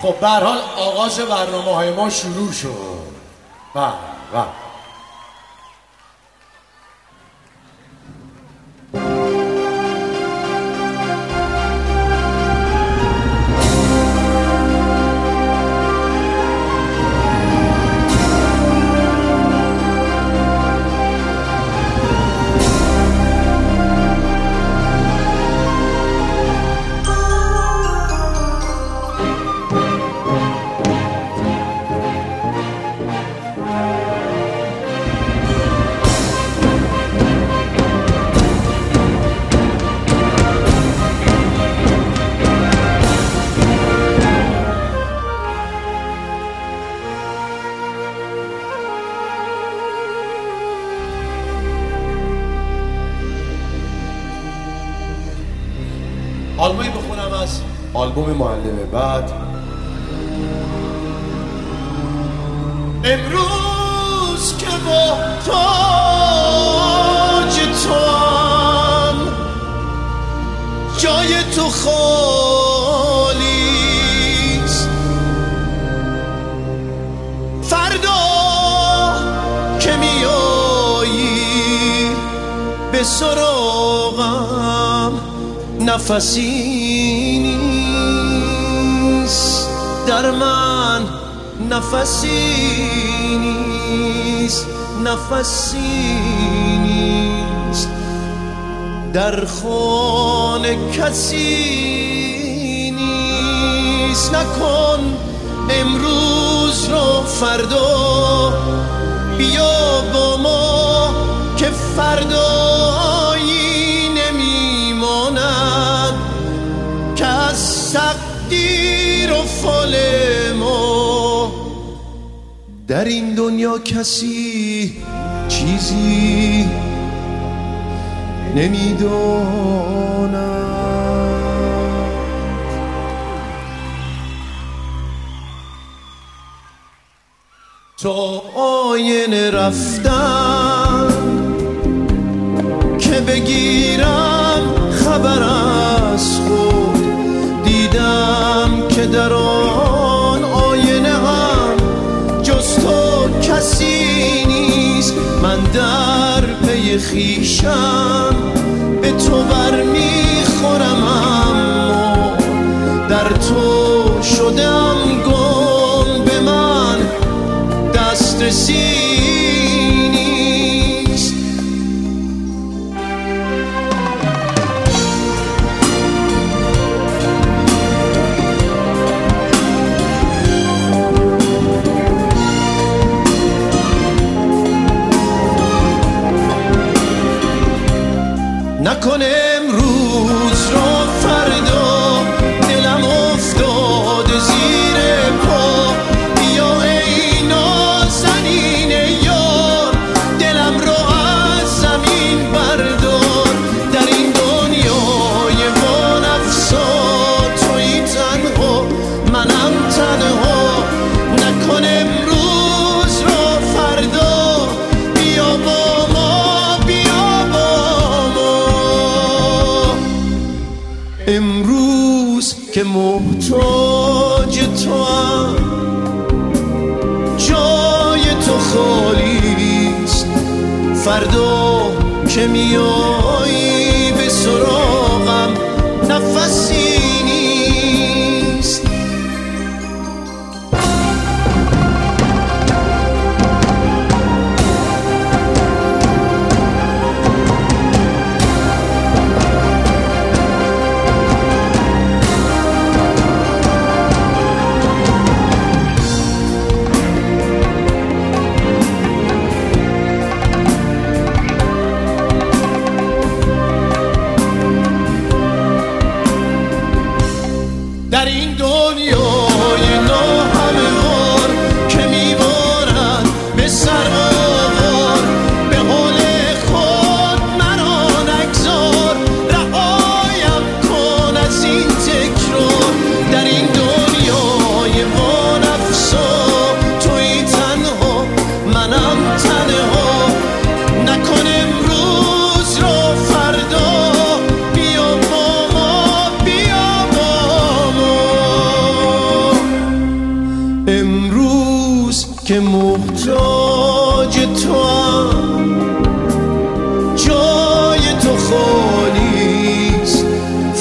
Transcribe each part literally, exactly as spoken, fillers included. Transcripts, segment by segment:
خب به هر حال آغاز برنامه‌های ما شروع شد. بله بله. آلبومی بخونم از آلبوم معلم بعد. امروز که با تاج توام جای تو خالیست، فردا که میایی به سراغم نفسی نیست، در من نفسی نیست، نفسی نیست، در خانه کسی نیست. نکن امروز رو فردا، بیا با ما که فردایی نمیماند که از تقدیر و فال ما در این دنیا کسی چیزی نمیداند. تا آینه رفتم که بگیرم خبر از خود، دیدم که در آن آینه هم جز تو کسی نیست. من در پی خویشم به تو بر میخورم، اما در تو شدم گم، به من دسترسی نیست. نکن امروز رو فردا، دلم افتاده زیر پا، بیا ای نازنین یار، دلم رو از زمین بردار. در این دنیای وانفسا تویی تنها، منم تنها. نکن امروز رو فردا، بیا با ما، بیا با ما. امروز که محتاج تو هم جای تو خالیست، فردا که میایی به سراغم نفسی نیست.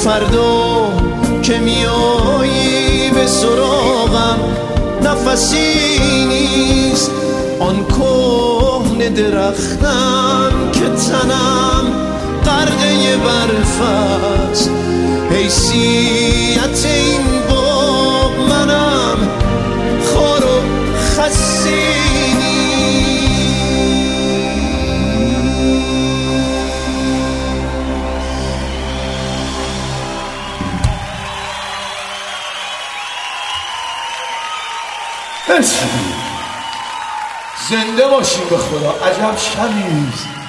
فردا که میایی به سراغم نفسی نیست، آن کهنه درختم که تنم غرقه برف است. حیثیت این باغ منم خار و خسی زنده باشیم به خدا. عجب شبی